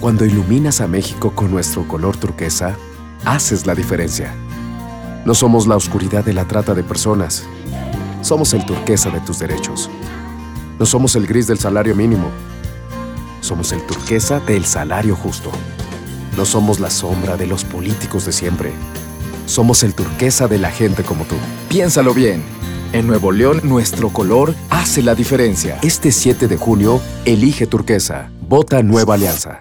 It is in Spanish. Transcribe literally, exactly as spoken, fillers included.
Cuando iluminas a México con nuestro color turquesa, haces la diferencia. No somos la oscuridad de la trata de personas. Somos el turquesa de tus derechos. No somos el gris del salario mínimo. Somos el turquesa del salario justo. No somos la sombra de los políticos de siempre. Somos el turquesa de la gente como tú. Piénsalo bien. En Nuevo León, nuestro color hace la diferencia. Este siete de junio, elige turquesa. Vota Nueva Alianza.